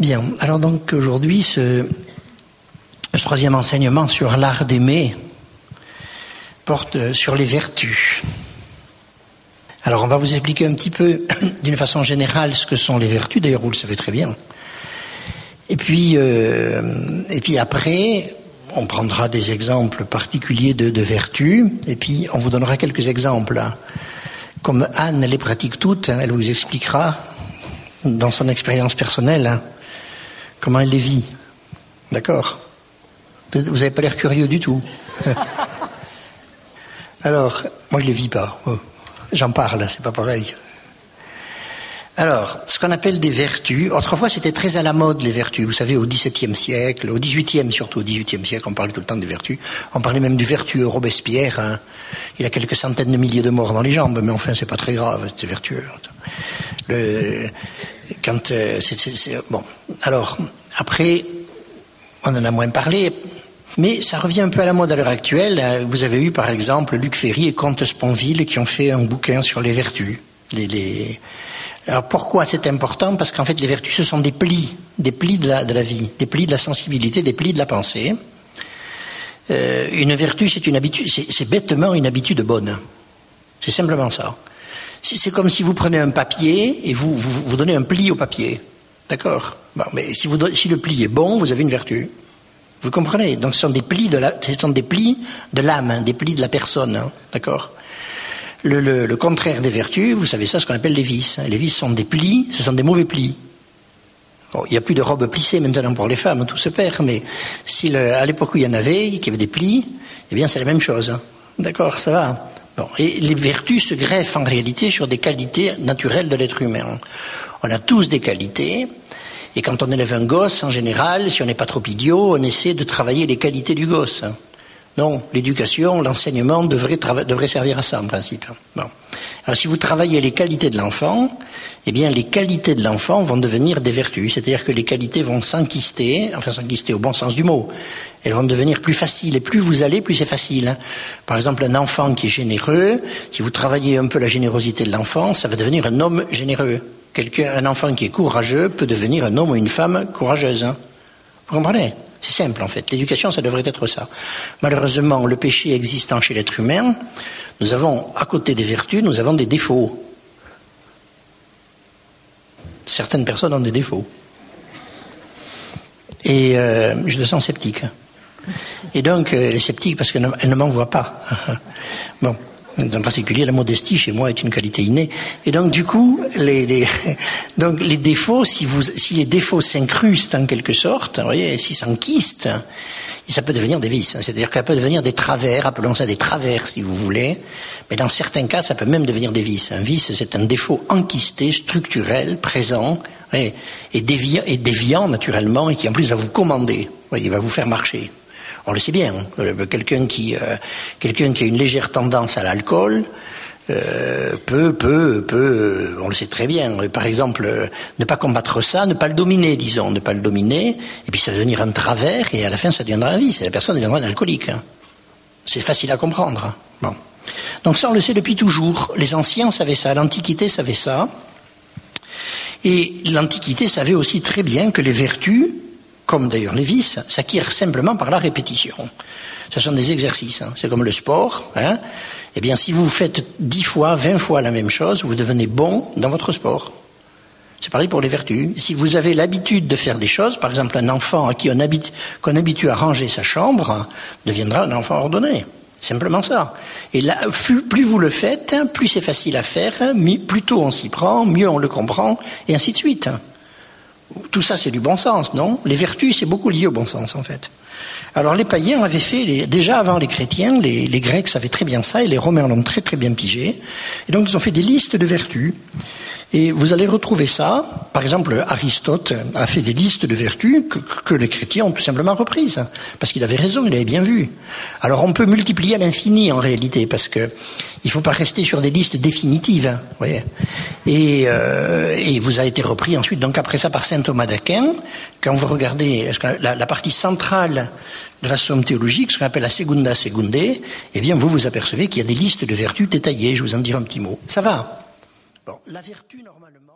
Bien, alors donc aujourd'hui, ce troisième enseignement sur l'art d'aimer porte sur les vertus. Alors on va vous expliquer un petit peu, d'une façon générale, ce que sont les vertus, d'ailleurs vous le savez très bien. Et puis après, on prendra des exemples particuliers de vertus, et puis on vous donnera quelques exemples. Comme Anne les pratique toutes, elle vous expliquera, dans son expérience personnelle, comment elle les vit. D'accord ? Vous n'avez pas l'air curieux du tout. Alors, moi je ne les vis pas. J'en parle, c'est pas pareil. Alors, ce qu'on appelle des vertus, autrefois c'était très à la mode les vertus. Vous savez, au XVIIe siècle, au XVIIIe surtout, au XVIIIe siècle, on parlait tout le temps des vertus. On parlait même du vertueux Robespierre. Hein. Il a quelques centaines de milliers de morts dans les jambes, mais enfin c'est pas très grave, c'est vertueux. Bon, alors après, on en a moins parlé, mais ça revient un peu à la mode à l'heure actuelle. Vous avez eu par exemple Luc Ferry et Comte Sponville qui ont fait un bouquin sur les vertus. Alors pourquoi c'est important ? Parce qu'en fait les vertus ce sont des plis de la vie, des plis de la sensibilité, des plis de la pensée. Une vertu c'est une habitude, c'est bêtement une habitude bonne. C'est simplement ça. C'est comme si vous prenez un papier et vous donnez un pli au papier. D'accord ? Bon, mais si le pli est bon, vous avez une vertu. Vous comprenez ? Donc ce sont des plis de l'âme, hein, des plis de la personne. Hein, d'accord ? Le contraire des vertus, vous savez ça, ce qu'on appelle les vices. Les vices sont des plis, ce sont des mauvais plis. Bon, il n'y a plus de robes plissées maintenant pour les femmes, tout se perd, mais à l'époque où il y en avait, qu'il y avait des plis, eh bien c'est la même chose. Hein. D'accord, ça va ? Bon, et les vertus se greffent en réalité sur des qualités naturelles de l'être humain. On a tous des qualités, et quand on élève un gosse, en général, si on n'est pas trop idiot, on essaie de travailler les qualités du gosse. Non, l'éducation, l'enseignement devrait servir à ça en principe. Bon. Alors si vous travaillez les qualités de l'enfant, eh bien les qualités de l'enfant vont devenir des vertus, c'est-à-dire que les qualités vont s'enquister au bon sens du mot. Elles vont devenir plus faciles, et plus vous allez, plus c'est facile. Par exemple, un enfant qui est généreux, si vous travaillez un peu la générosité de l'enfant, ça va devenir un homme généreux. Un enfant qui est courageux peut devenir un homme ou une femme courageuse. Hein. Vous comprenez ? C'est simple en fait. L'éducation, ça devrait être ça. Malheureusement, le péché existant chez l'être humain, nous avons, à côté des vertus, nous avons des défauts. Certaines personnes ont des défauts. Et je le sens sceptique. Et donc, les sceptiques, parce qu'elles ne m'en voient pas. Bon. En particulier, la modestie, chez moi, est une qualité innée. Et donc, du coup, les défauts, si les défauts s'incrustent en quelque sorte, vous voyez, s'ils s'enquistent, ça peut devenir des vices. C'est-à-dire que ça peut devenir des travers, appelons ça des travers, si vous voulez. Mais dans certains cas, ça peut même devenir des vices. Un vice, c'est un défaut enquisté, structurel, présent, et déviant, naturellement, et qui, en plus, va vous commander. Vous voyez, il va vous faire marcher. On le sait bien, quelqu'un qui a une légère tendance à l'alcool peut, on le sait très bien. Par exemple, ne pas combattre ça, ne pas le dominer, et puis ça va devenir un travers, et à la fin ça deviendra un vice, et la personne deviendra un alcoolique. Hein. C'est facile à comprendre. Hein. Bon. Donc ça on le sait depuis toujours. Les anciens savaient ça, l'Antiquité savait ça, et l'Antiquité savait aussi très bien que les vertus, comme d'ailleurs les vices, s'acquièrent simplement par la répétition. Ce sont des exercices, hein. C'est comme le sport. Hein. Eh bien, si vous faites 10 fois, 20 fois la même chose, vous devenez bon dans votre sport. C'est pareil pour les vertus. Si vous avez l'habitude de faire des choses, par exemple un enfant à qui qu'on habitue à ranger sa chambre, deviendra un enfant ordonné. Simplement ça. Et là, plus vous le faites, plus c'est facile à faire, plus tôt on s'y prend, mieux on le comprend, et ainsi de suite. Tout ça, c'est du bon sens, non ? Les vertus, c'est beaucoup lié au bon sens, en fait. Alors, les païens avaient fait, déjà avant les chrétiens, les Grecs savaient très bien ça, et les Romains l'ont très très bien pigé. Et donc, ils ont fait des listes de vertus. Et vous allez retrouver ça, par exemple, Aristote a fait des listes de vertus que les chrétiens ont tout simplement reprises. Parce qu'il avait raison, il avait bien vu. Alors, on peut multiplier à l'infini, en réalité, parce que il faut pas rester sur des listes définitives, hein, vous voyez. Et vous a été repris ensuite, donc après ça, par saint Thomas d'Aquin. Quand vous regardez la partie centrale de la somme théologique, ce qu'on appelle la Secunda Secundae, eh bien, vous apercevez qu'il y a des listes de vertus détaillées. Je vous en dirai un petit mot. Ça va? Bon, la vertu, normalement...